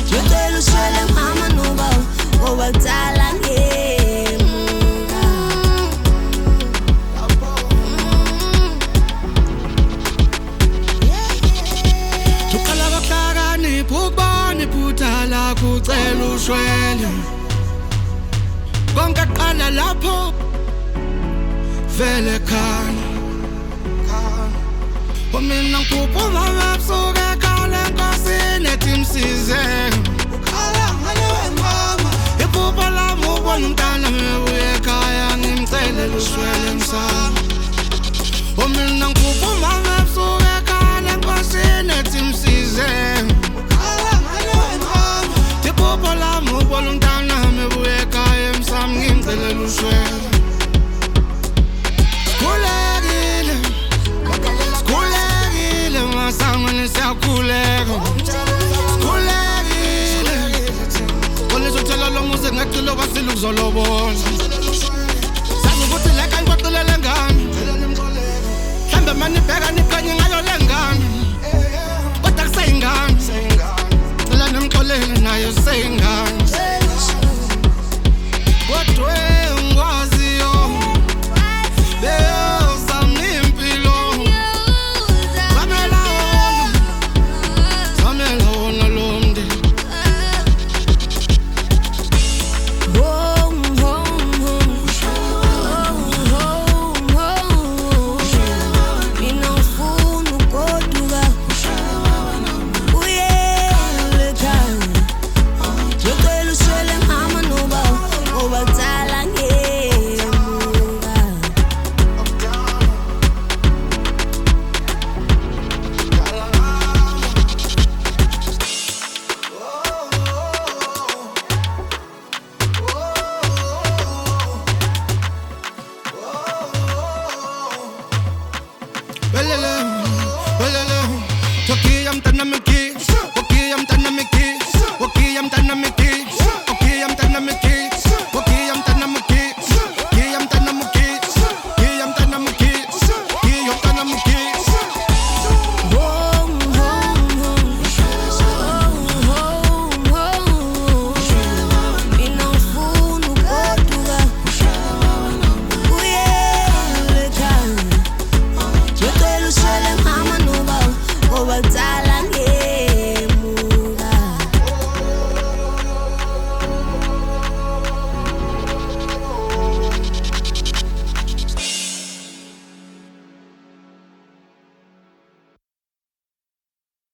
ngicela ushwele mama nuba ngoba kudala ngemuka. Uqala bahlakanipha ukubona iphutha lakho ucela ushwele. Konke qala lapho vele khona. Mina ngiphupha ebusuku ekhala enkosini ethi msize. Ukhala ngale wemama iphupha lami ubona umntana ebuya ekhaya ngimcelela ushwele msamo. Mina ngiphupha ebusuku ekhala enkosini ethi msize. Ukhala ngale wemama iphupha lami ubona umntana ebuya ekhaya msamo ngimcelela ushwele. Sangweni siyakhuleka sikhulekile Olizotshela lo muze ngacilo kwasile ukuzolobola Sazi ukuthi leka ngibaqilele ngani Hlambe mani bheka